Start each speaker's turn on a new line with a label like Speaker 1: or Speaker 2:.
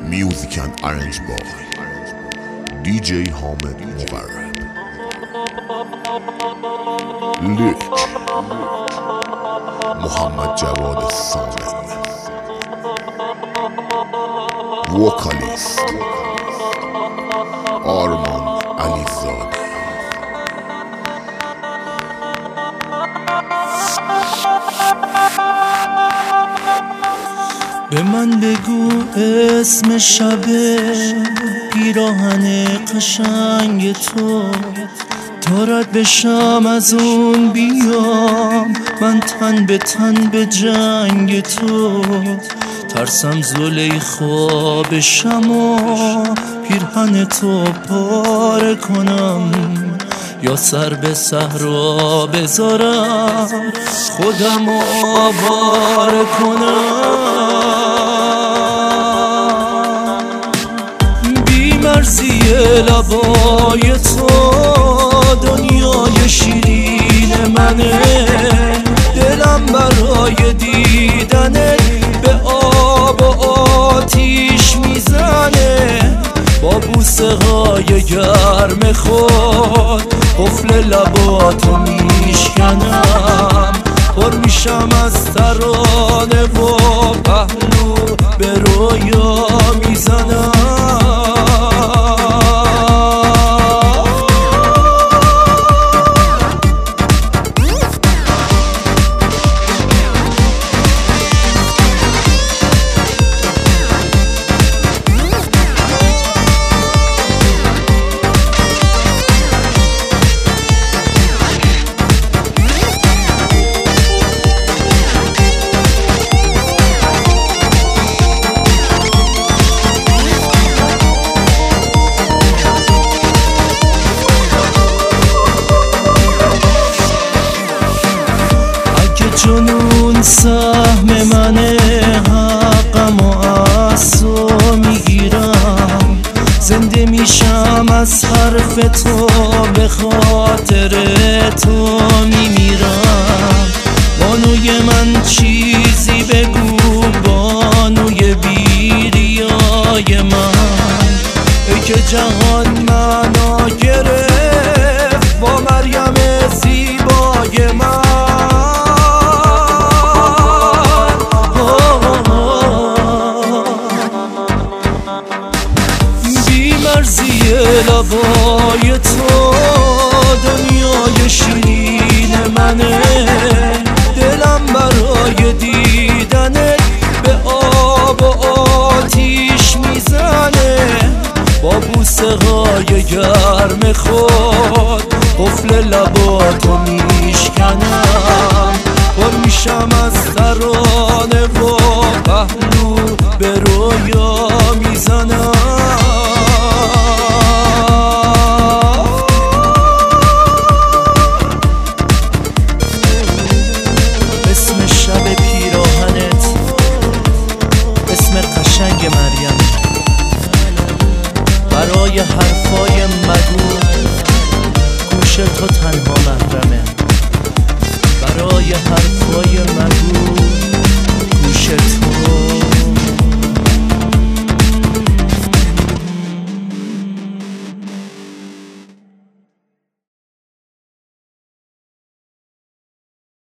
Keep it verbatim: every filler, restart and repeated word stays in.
Speaker 1: Music and arranged by دی جی حامد مقرب. لیک محمد جواد سامن. وکالیست آرمان علیزاده.
Speaker 2: به من بگو اسم شب پیراهن قشنگ تو، تا رد بشم از اون بیام من تن به تن به جنگ تو. ترسم زلیخا بشم و پیرهن تو پاره کنم، یا سر به صحرا بذارم خودم آواره کنم. بی‌مرزی لبای تو دنیای شیرین منه، دلم برای دیدنت به آب و آتیش میزنه. با بوسه های گرم خود قفل لباتو میشکنم، پر میشم از ترانه و پهلو به رویا میزنم. جنون سهم منه، حقم و از تو میگیرم. زنده میشم از حرف تو، به خاطر تو میمیرم. بانوی من چیزی بگو، بانوی بیریای من. ای که جهان منو گرفت با مریم زیبای من. بی‌مرزی لبای تو دنیای شیرین منه، دلم برای دیدنت به آب و آتیش میزنه. با بوسه های گرم خود قفل لباتو میشکنم، پر میشم از ترانه و پهلو به رویا میزنم. اسم شب پیراهنت، اسم قشنگ مریم. برای حرفای مگو گوش تو تنها محرمه. برای حرفای